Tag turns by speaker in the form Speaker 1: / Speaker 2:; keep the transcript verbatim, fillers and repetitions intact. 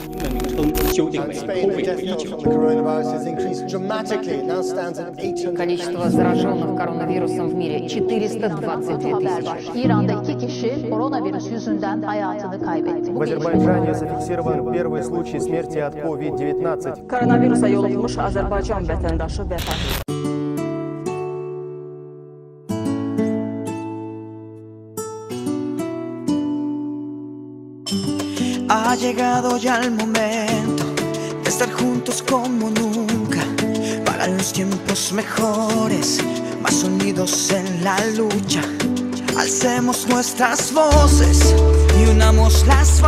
Speaker 1: 的名称修订为 COVID 一九。
Speaker 2: Количество зараженных коронавирусом в мире четыреста двадцать две tысячи.
Speaker 3: İran'da iki kişi koronavirüs yüzünden hayatını kaybetti.
Speaker 4: В Азербайджане зафиксирован первый случай смерти от ковид девятнадцать.
Speaker 5: Koronavirusa yoluxmuş Azərbaycan vətəndaşı vəfat etdi.
Speaker 6: Ha llegado ya el momento de estar juntos como nunca para los tiempos mejores, más unidos en la lucha. Alcemos nuestras voces y unamos las